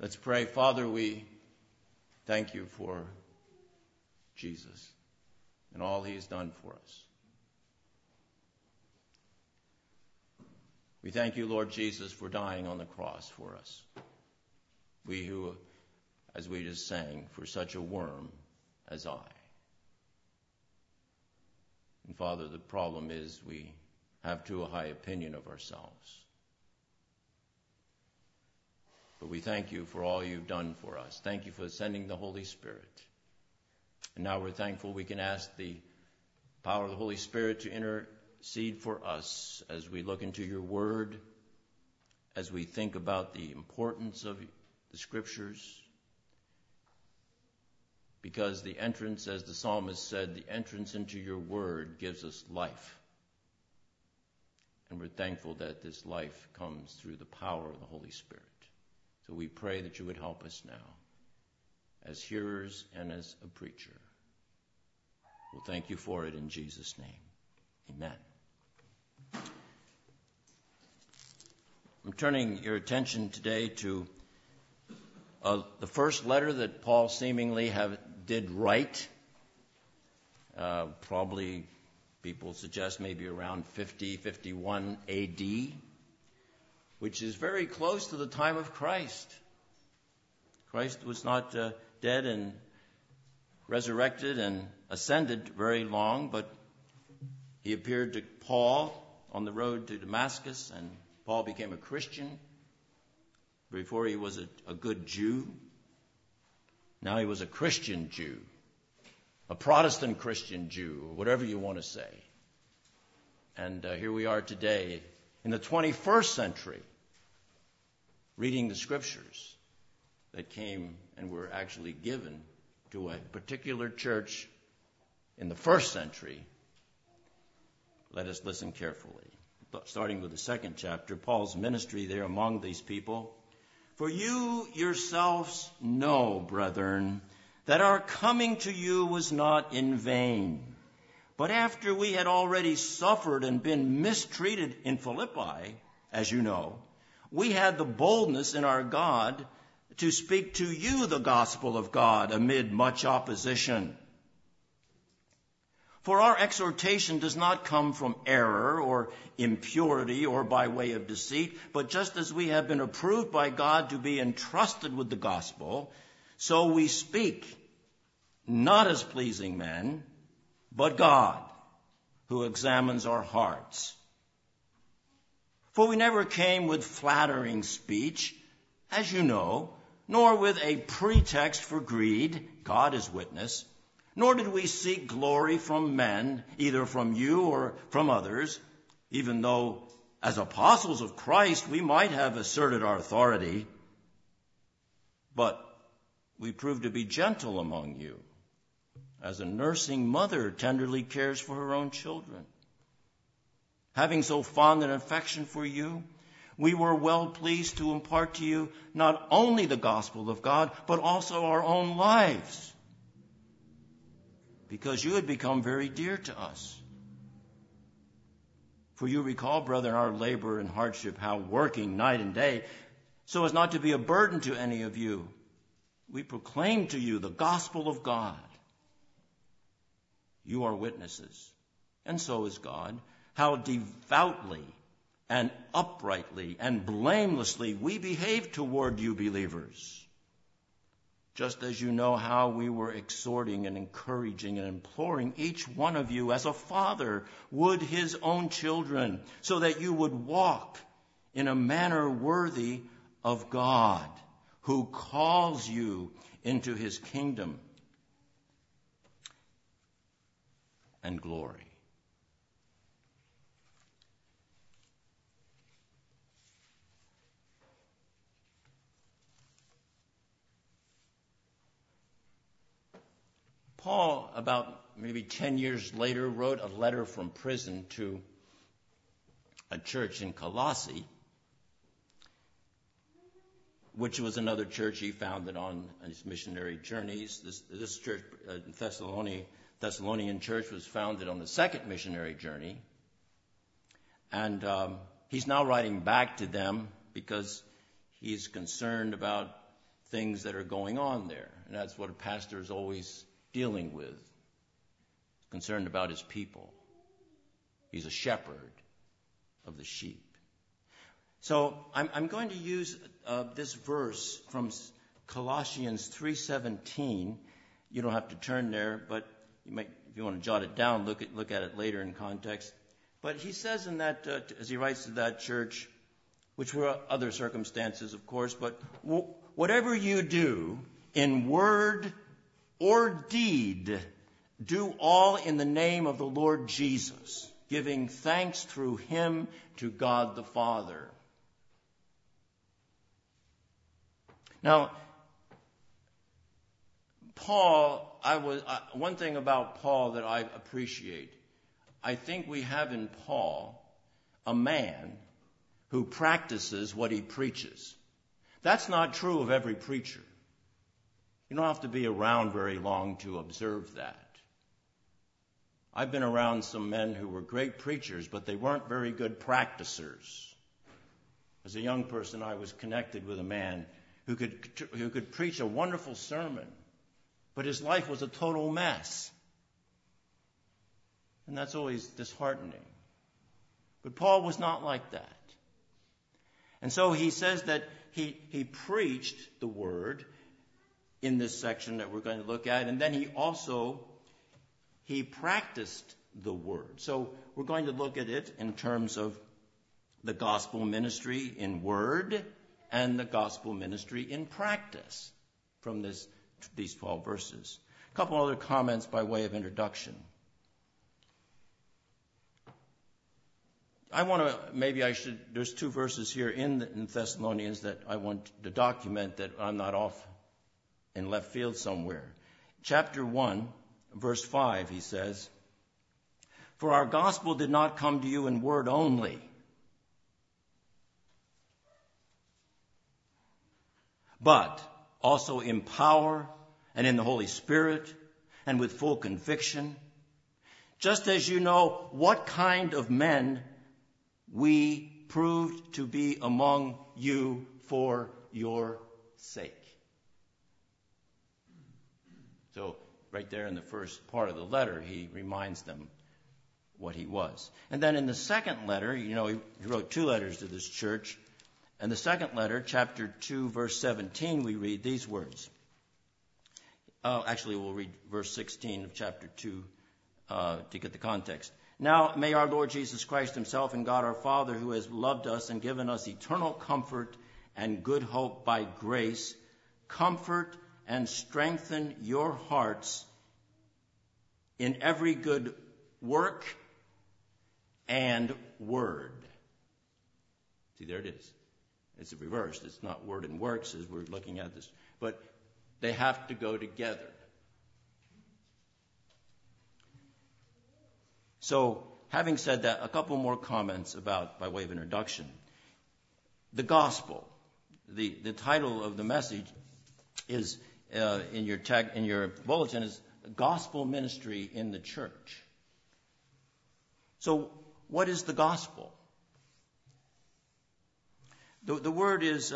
Let's pray. Father, we thank you for Jesus and all he has done for us. We thank you, Lord Jesus, for dying on the cross for us. We who, as we just sang, for such a worm as I. And Father, the problem is we have too high opinion of ourselves. But we thank you for all you've done for us. Thank you for sending the Holy Spirit. And now we're thankful we can ask the power of the Holy Spirit to intercede for us as we look into your word, as we think about the importance of the scriptures. Because the entrance, as the psalmist said, the entrance into your word gives us life. And we're thankful that this life comes through the power of the Holy Spirit. So we pray that you would help us now, as hearers and as a preacher. We'll thank you for it in Jesus' name. Amen. I'm turning your attention today to the first letter that Paul seemingly did write. Probably people suggest maybe around 51 A.D., which is very close to the time of Christ. Christ was not dead and resurrected and ascended very long, but he appeared to Paul on the road to Damascus, and Paul became a Christian. Before he was a good Jew. Now he was a Christian Jew, a Protestant Christian Jew, or whatever you want to say. And here we are today in the 21st century, reading the scriptures that came and were actually given to a particular church in the first century. Let us listen carefully. Starting with the second chapter, Paul's ministry there among these people. For you yourselves know, brethren, that our coming to you was not in vain. But after we had already suffered and been mistreated in Philippi, as you know, we had the boldness in our God to speak to you the gospel of God amid much opposition. For our exhortation does not come from error or impurity or by way of deceit, but just as we have been approved by God to be entrusted with the gospel, so we speak, not as pleasing men, but God, who examines our hearts. For we never came with flattering speech, as you know, nor with a pretext for greed, God is witness, nor did we seek glory from men, either from you or from others, even though as apostles of Christ we might have asserted our authority. But we proved to be gentle among you, as a nursing mother tenderly cares for her own children. Having so fond an affection for you, we were well pleased to impart to you not only the gospel of God, but also our own lives, because you had become very dear to us. For you recall, brethren, our labor and hardship, how working night and day, so as not to be a burden to any of you, we proclaim to you the gospel of God. You are witnesses, and so is God, how devoutly and uprightly and blamelessly we behave toward you believers. Just as you know how we were exhorting and encouraging and imploring each one of you as a father would his own children, so that you would walk in a manner worthy of God, who calls you into his kingdom and glory. Paul, about maybe 10 years later, wrote a letter from prison to a church in Colossae, which was another church he founded on his missionary journeys. This church, Thessalonian church, was founded on the second missionary journey. And he's now writing back to them because he's concerned about things that are going on there. And that's what a pastor is always dealing with, concerned about his people. He's a shepherd of the sheep. So I'm going to use this verse from Colossians 3:17. You don't have to turn there, but you might, if you want to jot it down, look at it later in context. But he says in that, as he writes to that church, which were other circumstances, of course, but whatever you do in word or deed, do all in the name of the Lord Jesus, giving thanks through him to God the Father. Now, Paul, one thing about Paul that I appreciate, I think we have in Paul a man who practices what he preaches. That's not true of every preacher. You don't have to be around very long to observe that. I've been around some men who were great preachers, but they weren't very good practicers. As a young person, I was connected with a man who could preach a wonderful sermon, but his life was a total mess. And that's always disheartening. But Paul was not like that. And so he says that he preached the word in this section that we're going to look at, and then he practiced the word. So we're going to look at it in terms of the gospel ministry in word and the gospel ministry in practice from these 12 verses. A couple other comments by way of introduction. There's two verses here in Thessalonians that I want to document that I'm not off in left field somewhere. Chapter 1, verse 5, he says, "For our gospel did not come to you in word only, but also in power and in the Holy Spirit and with full conviction, just as you know what kind of men we proved to be among you for your sake." So right there in the first part of the letter, he reminds them what he was. And then in the second letter, he wrote two letters to this church. In the second letter, chapter 2, verse 17, we read these words. Actually, we'll read verse 16 of chapter 2 to get the context. "Now may our Lord Jesus Christ himself and God our Father, who has loved us and given us eternal comfort and good hope by grace, comfort and strengthen your hearts in every good work and word." See, there it is. It's reversed. It's not word and works as we're looking at this. But they have to go together. So, having said that, a couple more comments by way of introduction. The gospel. The title of the message is in your bulletin is Gospel Ministry in the Church. So, what is the gospel? The word is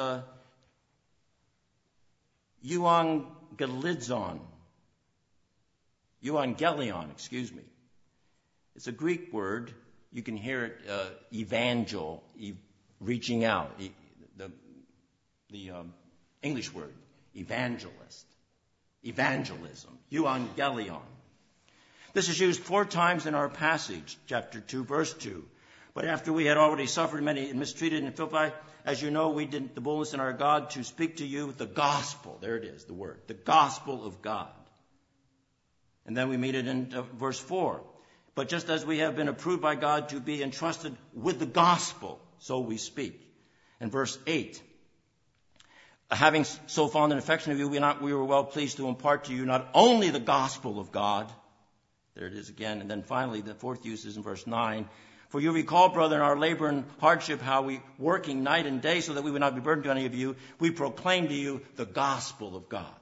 euangelion, excuse me. It's a Greek word. You can hear it, evangel, reaching out. The English word, evangelist, evangelism, euangelion. This is used 4 times in our passage, chapter 2, verse 2. "But after we had already suffered many and mistreated in Philippi, as you know, we did the boldness in our God to speak to you the gospel." There it is, the word. The gospel of God. And then we meet it in verse 4. "But just as we have been approved by God to be entrusted with the gospel, so we speak." And verse 8. "Having so fond an affection of you, we were well pleased to impart to you not only the gospel of God." There it is again. And then finally, the fourth use is in verse 9. "For you recall, brother, in our labor and hardship, how we, working night and day so that we would not be burdened to any of you, we proclaim to you the gospel of God."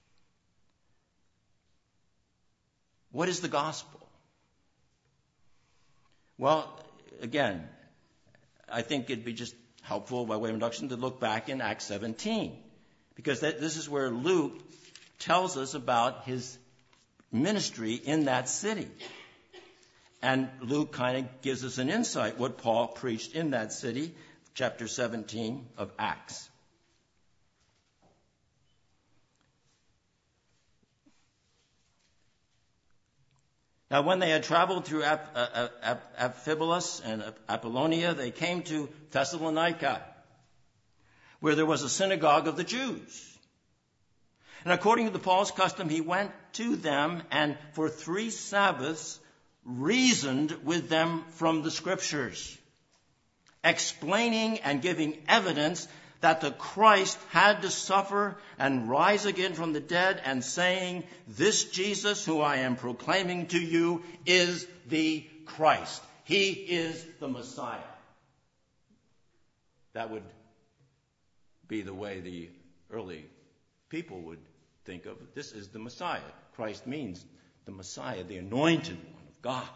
What is the gospel? Well, again, I think it'd be just helpful by way of introduction to look back in Acts 17. because this is where Luke tells us about his ministry in that city. And Luke kind of gives us an insight what Paul preached in that city, chapter 17 of Acts. Now, when they had traveled through Amphipolis and Apollonia, they came to Thessalonica, where there was a synagogue of the Jews. And according to Paul's custom, he went to them and for 3 Sabbaths reasoned with them from the Scriptures, explaining and giving evidence that the Christ had to suffer and rise again from the dead, and saying, "This Jesus who I am proclaiming to you is the Christ." He is the Messiah. That would be the way the early people would think of it. This is the Messiah. Christ means the Messiah, the anointed one of God.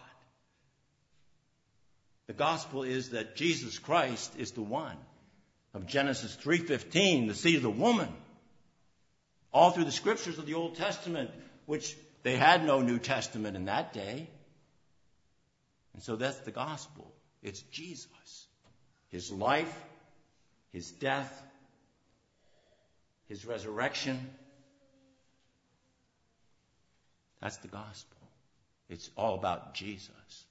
The gospel is that Jesus Christ is the one. Of Genesis 3:15, the seed of the woman. All through the scriptures of the Old Testament, which they had no New Testament in that day. And so that's the gospel. It's Jesus. His life, his death, his resurrection. That's the gospel. It's all about Jesus.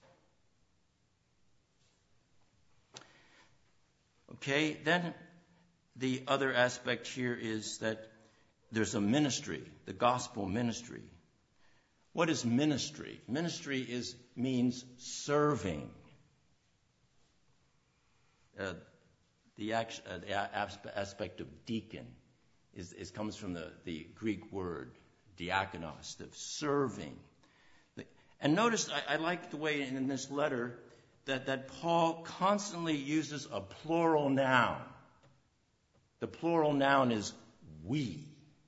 Okay, then the other aspect here is that there's a ministry, the gospel ministry. What is ministry? Ministry means serving. The aspect of deacon comes from the Greek word diakonos, of serving. And notice, I like the way in this letter that Paul constantly uses a plural noun. The plural noun is we.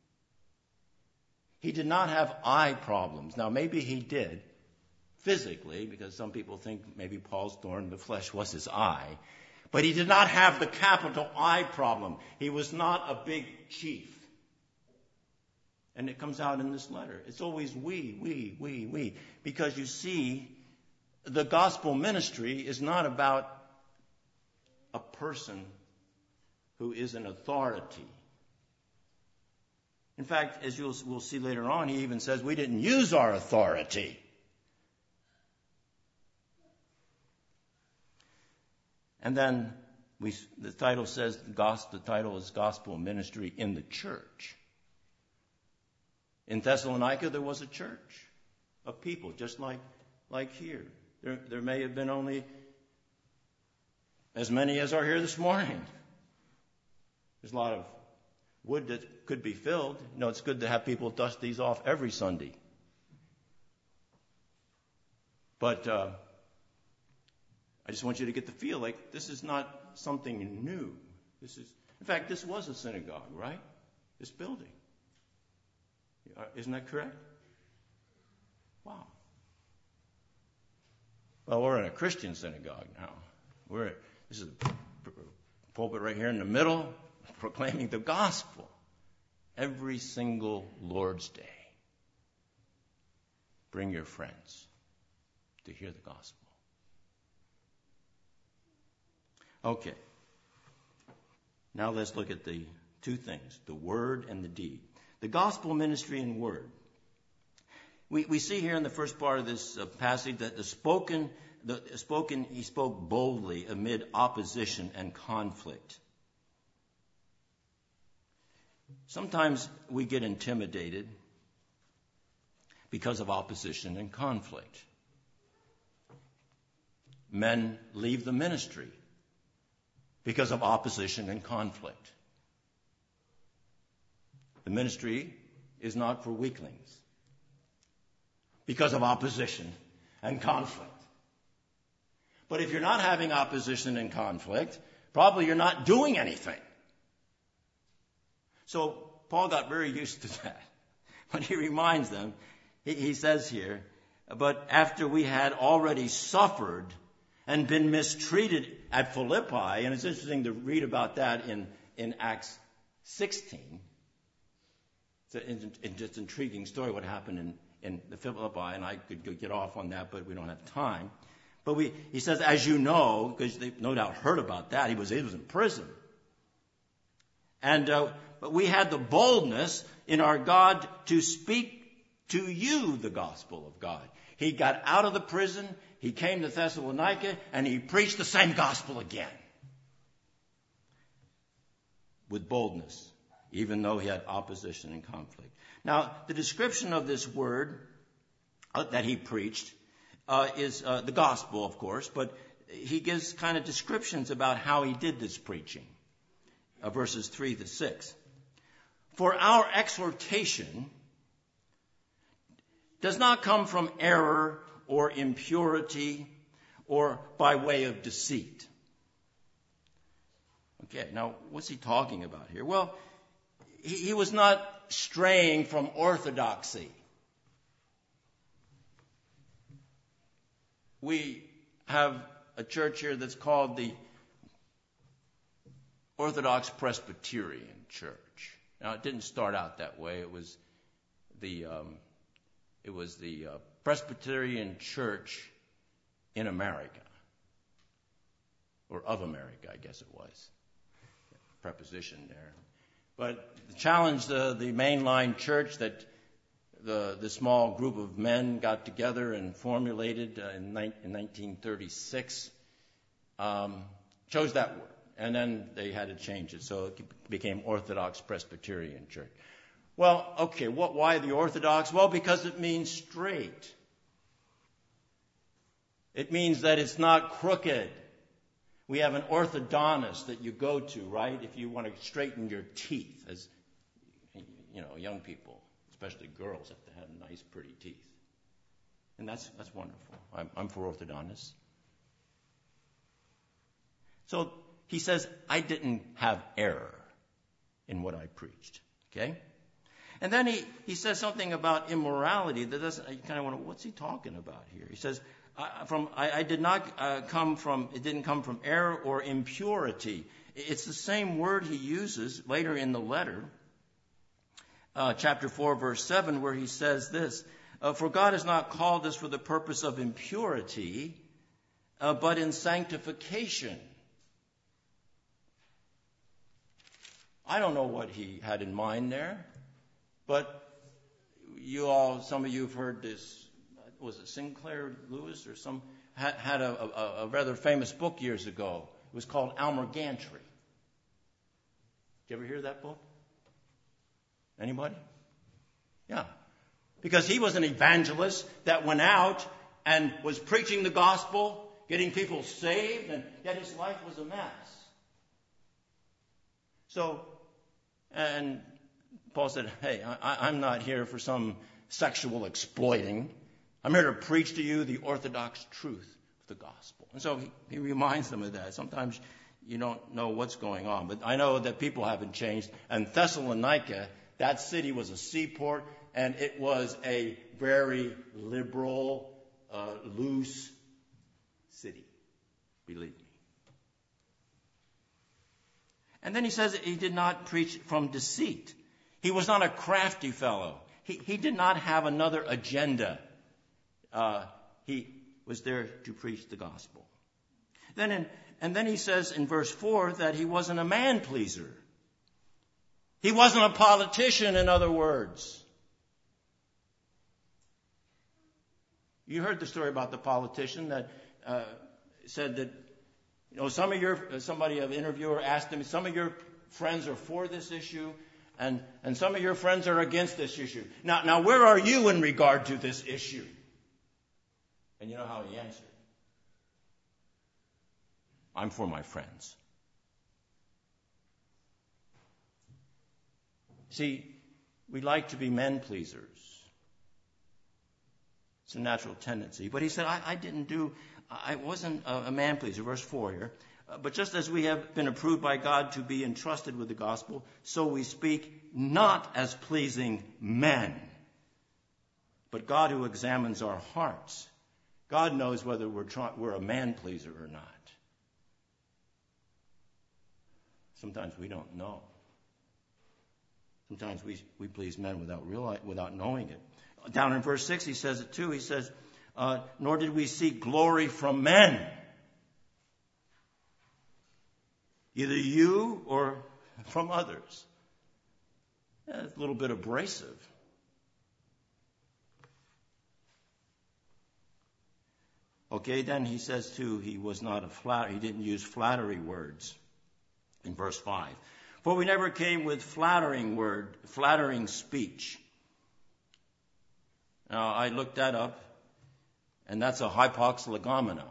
He did not have eye problems. Now, maybe he did physically, because some people think maybe Paul's thorn in the flesh was his eye. But he did not have the capital I problem. He was not a big chief. And it comes out in this letter. It's always we. Because you see, the gospel ministry is not about a person who is an authority. In fact, as we'll see later on, he even says we didn't use our authority. And then the title says the title is Gospel Ministry in the Church. In Thessalonica, there was a church of people, just like here. There may have been only as many as are here this morning. There's a lot of wood that could be filled. You know, it's good to have people dust these off every Sunday. But I just want you to get the feel like this is not something new. In fact, this was a synagogue, right? This building. Isn't that correct? Wow. Well, we're in a Christian synagogue now. This is a pulpit right here in the middle, proclaiming the gospel every single Lord's Day. Bring your friends to hear the gospel. Okay. Now let's look at the two things, the word and the deed. The gospel ministry and word. We see here in the first part of this passage that he spoke boldly amid opposition and conflict. Sometimes we get intimidated because of opposition and conflict. Men leave the ministry because of opposition and conflict. The ministry is not for weaklings because of opposition and conflict. But if you're not having opposition and conflict, probably you're not doing anything. So Paul got very used to that. When he reminds them, he says here, but after we had already suffered and been mistreated at Philippi, and it's interesting to read about that in Acts 16, It's just an intriguing story what happened in the Philippi, and I could get off on that, but we don't have time. But he says, as you know, because they no doubt heard about that, he was in prison. And but we had the boldness in our God to speak to you the gospel of God. He got out of the prison, he came to Thessalonica, and he preached the same gospel again. With boldness, even though he had opposition and conflict. Now, the description of this word that he preached is the gospel, of course, but he gives kind of descriptions about how he did this preaching. Verses 3 to 6. For our exhortation does not come from error or impurity or by way of deceit. Okay, now what's he talking about here? Well, he was not straying from orthodoxy. We have a church here that's called the Orthodox Presbyterian Church. Now, it didn't start out that way. It was the Presbyterian Church in America, or of America, I guess it was. Preposition there. But the challenge the mainline church that the small group of men got together and formulated in 1936 chose that word. And then they had to change it, so it became Orthodox Presbyterian Church. Well, okay, why the Orthodox? Well, because it means straight. It means that it's not crooked. We have an orthodontist that you go to, right, if you want to straighten your teeth, as young people, especially girls, have to have nice, pretty teeth. And that's wonderful. I'm for orthodontists. So he says, I didn't have error in what I preached. Okay? And then he says something about immorality that doesn't, you kind of wonder, what's he talking about here? He says, it didn't come from error or impurity. It's the same word he uses later in the letter, chapter 4, verse 7, where he says this, for God has not called us for the purpose of impurity, but in sanctification. I don't know what he had in mind there, but some of you have heard this, was it Sinclair Lewis or had a rather famous book years ago. It was called Almer Gantry. Did you ever hear that book? Anybody? Yeah. Because he was an evangelist that went out and was preaching the gospel, getting people saved, and yet his life was a mess. So, and Paul said, hey, I'm not here for some sexual exploiting. I'm here to preach to you the orthodox truth of the gospel. And so he reminds them of that. Sometimes you don't know what's going on. But I know that people haven't changed. And Thessalonica, that city was a seaport, and it was a very liberal, loose city. Believe me. And then he says he did not preach from deceit. He was not a crafty fellow. He did not have another agenda. He was there to preach the gospel. And then he says in verse 4 that he wasn't a man-pleaser. He wasn't a politician, in other words. You heard the story about the politician that said that, somebody, an interviewer asked him, some of your friends are for this issue, and some of your friends are against this issue. Now, where are you in regard to this issue? And you know how he answered? I'm for my friends. See, we like to be men pleasers. It's a natural tendency. But he said, I wasn't a man pleaser, verse 4 here. But just as we have been approved by God to be entrusted with the gospel, so we speak not as pleasing men, but God who examines our hearts. God knows whether we're a man pleaser or not. Sometimes we don't know. Sometimes we please men without knowing it. Down in verse 6, he says it too. He says, nor did we seek glory from men, either you or from others. Yeah, it's a little bit abrasive. Okay, then he says too, he didn't use flattery words in verse 5. For we never came with flattering speech. Now, I looked that up, and that's a hypox legomena.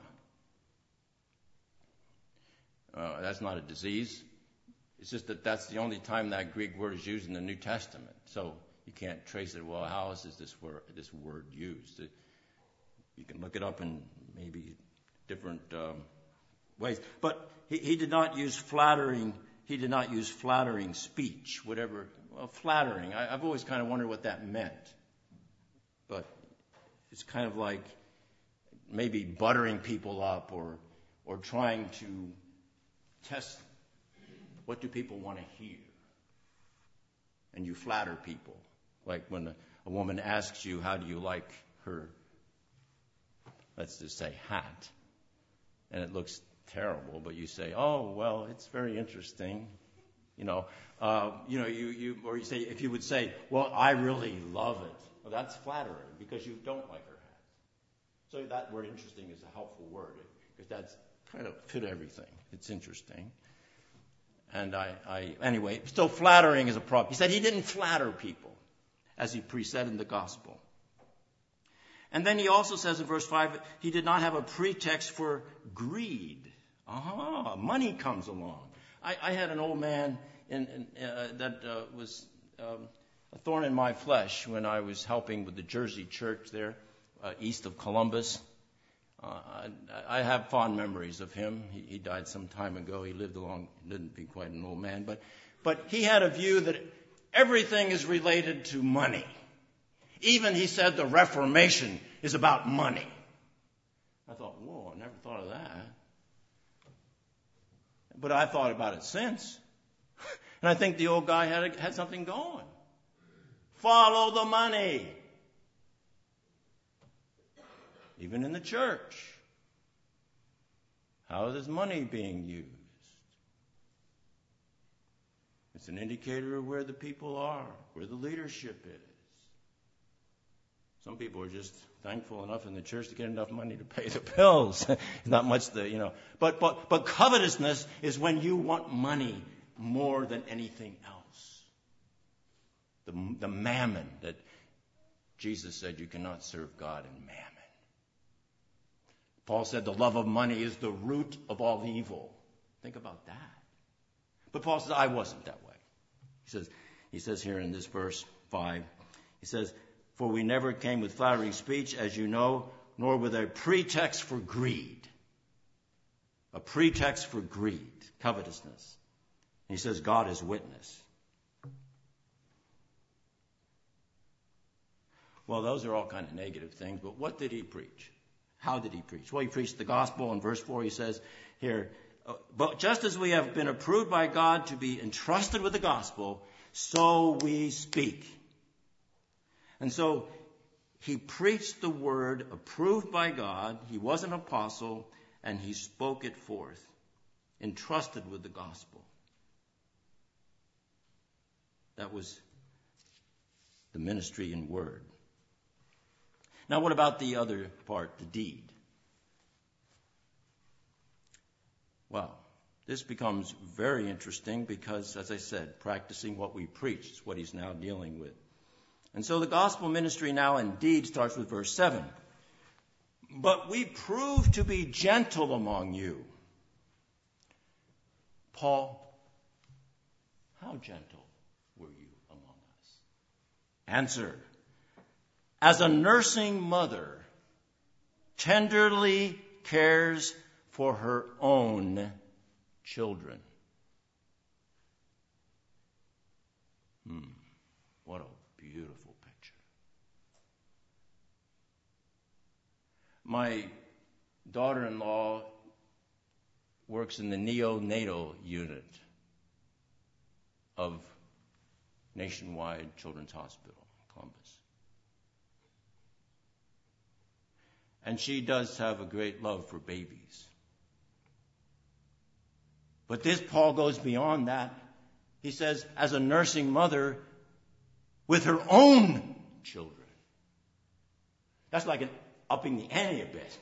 That's not a disease. It's just that that's the only time that Greek word is used in the New Testament. So you can't trace it. Well, how is this word used? You can look it up in maybe different ways. But he did not use flattering. He did not use flattering speech, whatever. Well, flattering. I've always kind of wondered what that meant. But it's kind of like maybe buttering people up or trying to test what do people want to hear. And you flatter people. Like when a woman asks you, how do you like her, let's just say, hat? And it looks terrible, but you say, oh, well, it's very interesting. You say, if you would say, well, I really love it. Well, that's flattering because you don't like her hat. So that word interesting is a helpful word because that's kind of fit everything. It's interesting. And anyway, still flattering is a problem. He said he didn't flatter people as he said in the gospel. And then he also says in verse 5, he did not have a pretext for greed. Money comes along. I had an old man that was a thorn in my flesh when I was helping with the Jersey church there, east of Columbus. I have fond memories of him. He died some time ago. He lived didn't be quite an old man, but he had a view that everything is related to money. Even, he said, the Reformation is about money. I thought, whoa, I never thought of that. But I've thought about it since. And I think the old guy had something going. Follow the money. Even in the church. How is money being used? It's an indicator of where the people are, where the leadership is. Some people are just thankful enough in the church to get enough money to pay the bills. Not much But covetousness is when you want money more than anything else. The mammon that Jesus said you cannot serve God and mammon. Paul said the love of money is the root of all evil. Think about that. But Paul says, I wasn't that way. He says here in this verse 5, he says, for we never came with flattering speech, as you know, nor with a pretext for greed. A pretext for greed, covetousness. And he says, God is witness. Well, those are all kind of negative things, but what did he preach? How did he preach? Well, he preached the gospel. In verse 4, he says here, but just as we have been approved by God to be entrusted with the gospel, so we speak. And so he preached the word approved by God. He was an apostle, and he spoke it forth, entrusted with the gospel. That was the ministry in word. Now, what about the other part, the deed? Well, this becomes very interesting because, as I said, practicing what we preach is what he's now dealing with. And so the gospel ministry now indeed starts with verse 7. But we prove to be gentle among you. Paul, how gentle were you among us? Answer. As a nursing mother tenderly cares for her own children. What a beautiful picture. My daughter-in-law works in the neonatal unit of Nationwide Children's Hospital in Columbus. And she does have a great love for babies. But this Paul goes beyond that. He says, as a nursing mother with her own children. That's like upping the ante a bit.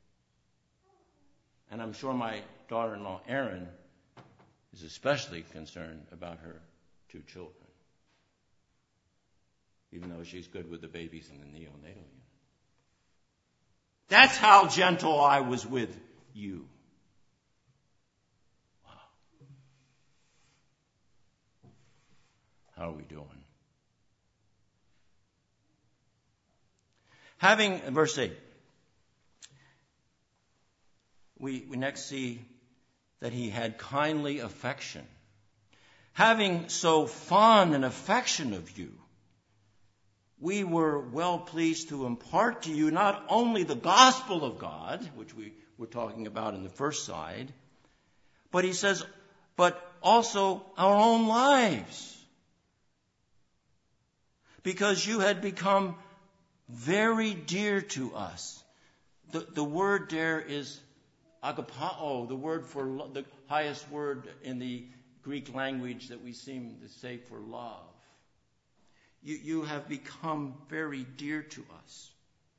And I'm sure my daughter-in-law, Erin, is especially concerned about her 2 children. Even though she's good with the babies in the neonatal unit. That's how gentle I was with you. Wow. How are we doing? Verse 8, we next see that he had kindly affection. Having so fond an affection of you, we were well pleased to impart to you not only the gospel of God, which we were talking about in the first side, but he says, but also our own lives. Because you had become very dear to us. The word there is agapao, the word for the highest word in the Greek language that we seem to say for love. You have become very dear to us.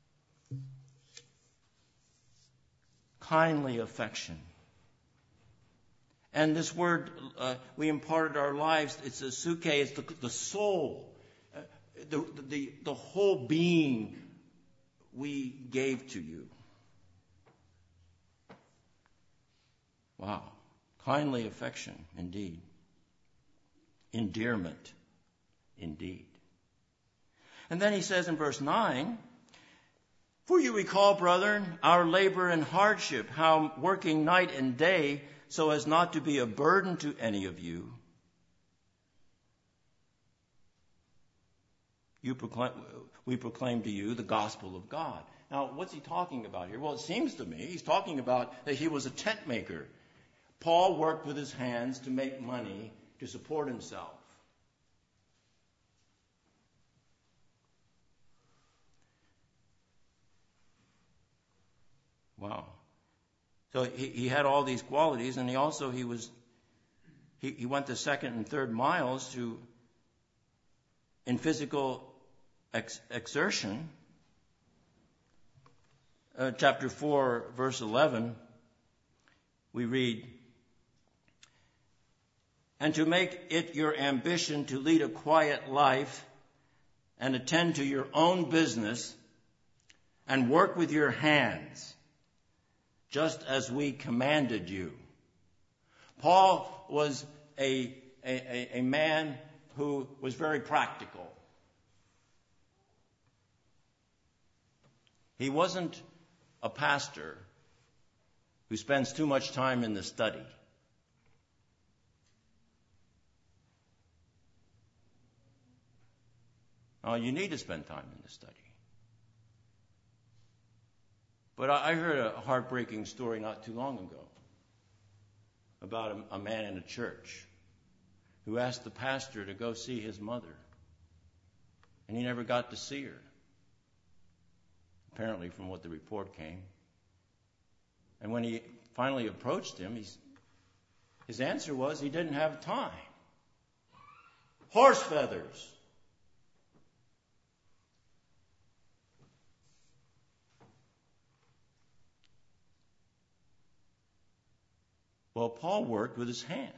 Kindly affection. And this word, we imparted our lives, it's a suke, it's the soul, the whole being we gave to you. Wow. Kindly affection, indeed. Endearment, indeed. And then he says in verse 9, for you recall, brethren, our labor and hardship, how working night and day so as not to be a burden to any of you, we proclaim to you the gospel of God. Now, what's he talking about here? Well, it seems to me he's talking about that he was a tent maker. Paul worked with his hands to make money to support himself. Wow. So he had all these qualities, and he went the second and third miles in physical exertion. Chapter 4, verse 11, we read, and to make it your ambition to lead a quiet life and attend to your own business and work with your hands, just as we commanded you. Paul was a man who was very practical. He wasn't a pastor who spends too much time in the study. Oh, you need to spend time in the study. But I heard a heartbreaking story not too long ago about a man in a church who asked the pastor to go see his mother. And he never got to see her, apparently from what the report came. And when he finally approached him, his answer was he didn't have time. Horse feathers. Well, Paul worked with his hands.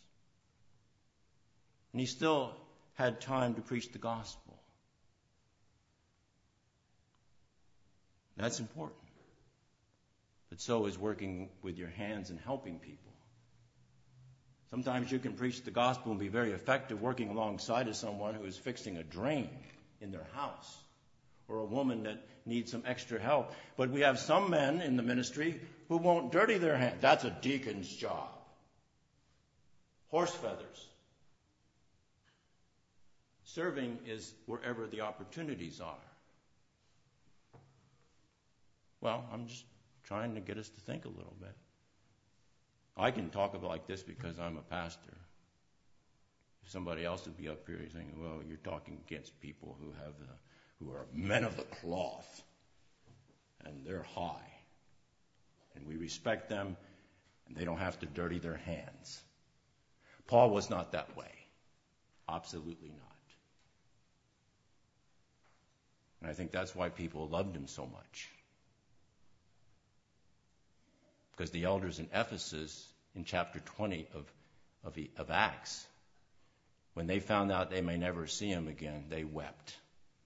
And he still had time to preach the gospel. That's important. But so is working with your hands and helping people. Sometimes you can preach the gospel and be very effective working alongside of someone who is fixing a drain in their house, or a woman that needs some extra help. But we have some men in the ministry who won't dirty their hands. That's a deacon's job. Horse feathers. Serving is wherever the opportunities are. Well, I'm just trying to get us to think a little bit. I can talk about like this because I'm a pastor. Somebody else would be up here saying, well, you're talking against people who are men of the cloth, and they're high, and we respect them, and they don't have to dirty their hands. Paul was not that way. Absolutely not. And I think that's why people loved him so much. Because the elders in Ephesus, in chapter 20 of Acts, when they found out they may never see him again, they wept.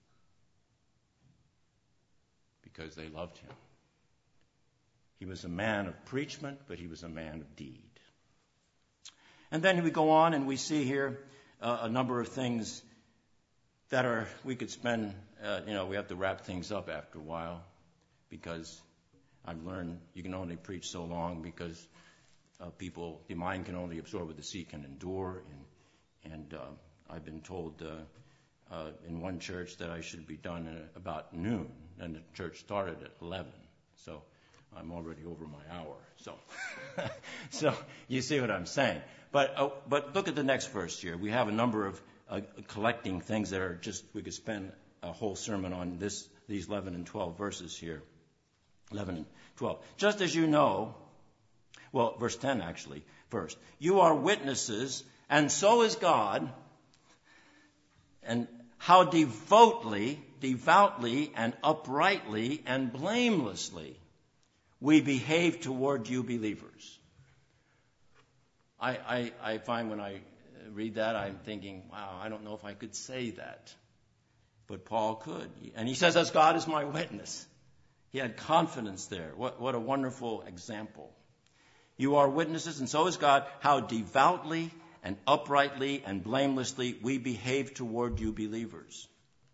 Because they loved him. He was a man of preachment, but he was a man of deed. And then we go on and we see here a number of things that we could spend, we have to wrap things up after a while, because I've learned you can only preach so long, because the mind can only absorb what the sea can endure. And I've been told in one church that I should be done at about noon, and the church started at 11. So I'm already over my hour. So you see what I'm saying. But look at the next verse here. We have a number of collecting things that are we could spend a whole sermon on these 11 and 12 verses here. 11 and 12. Just as you know, verse 10 actually, first. You are witnesses, and so is God, and how devoutly, and uprightly, and blamelessly we behave toward you believers. I find when I read that, I'm thinking, wow, I don't know if I could say that. But Paul could. And he says, as God is my witness. He had confidence there. What a wonderful example. You are witnesses, and so is God, how devoutly and uprightly and blamelessly we behave toward you believers.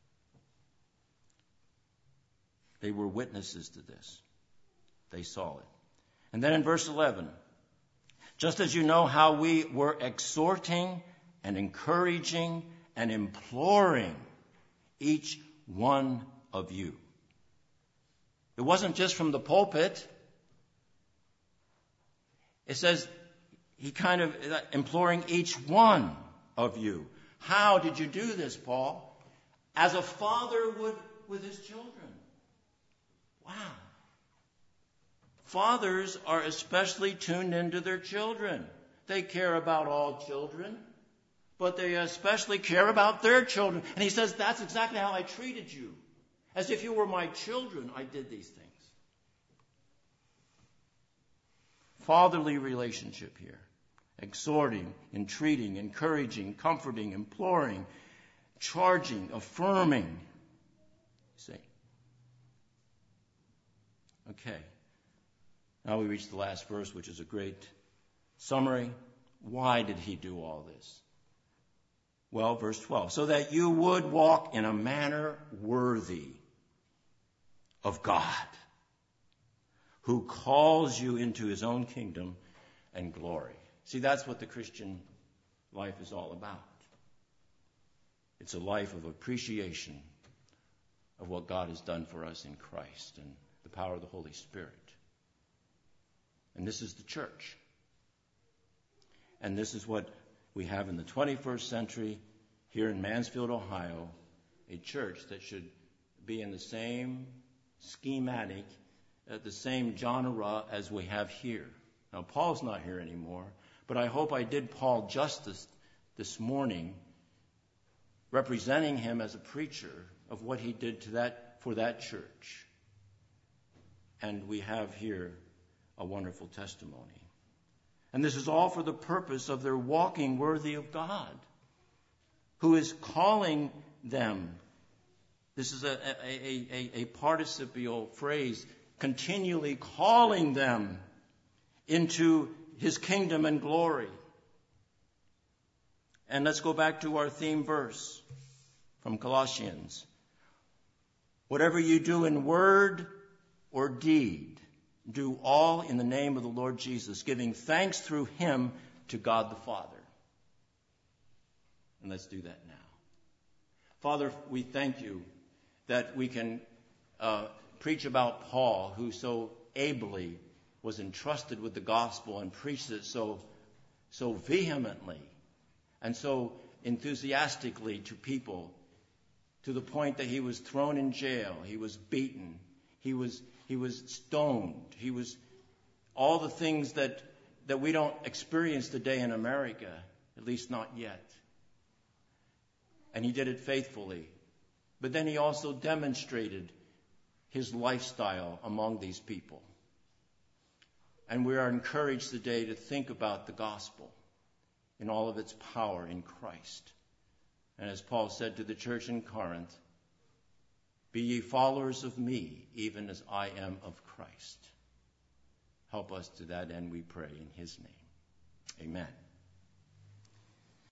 They were witnesses to this. They saw it. And then in verse 11, just as you know how we were exhorting and encouraging and imploring each one of you. It wasn't just from the pulpit. It says he kind of imploring each one of you. How did you do this, Paul? As a father would with his children. Wow. Fathers are especially tuned into their children. They care about all children, but they especially care about their children. And he says, that's exactly how I treated you. As if you were my children, I did these things. Fatherly relationship here. Exhorting, entreating, encouraging, comforting, imploring, charging, affirming. See? Okay. Now we reach the last verse, which is a great summary. Why did he do all this? Well, verse 12. So that you would walk in a manner worthy of God, who calls you into his own kingdom and glory. See, that's what the Christian life is all about. It's a life of appreciation of what God has done for us in Christ and the power of the Holy Spirit. And this is the church. And this is what we have in the 21st century here in Mansfield, Ohio, a church that should be in the same schematic, the same genre as we have here. Now, Paul's not here anymore, but I hope I did Paul justice this morning, representing him as a preacher of what he did for that church. And we have here a wonderful testimony. And this is all for the purpose of their walking worthy of God, who is calling them. This is a participial phrase, continually calling them into his kingdom and glory. And let's go back to our theme verse from Colossians. Whatever you do in word or deed, do all in the name of the Lord Jesus, giving thanks through him to God the Father. And let's do that now. Father, we thank you that we can preach about Paul, who so ably was entrusted with the gospel and preached it so vehemently and so enthusiastically to people, to the point that he was thrown in jail, he was beaten, he was stoned, he was all the things that we don't experience today in America, at least not yet. And he did it faithfully. But then he also demonstrated his lifestyle among these people. And we are encouraged today to think about the gospel in all of its power in Christ. And as Paul said to the church in Corinth, be ye followers of me, even as I am of Christ. Help us to that end, we pray, in his name. Amen.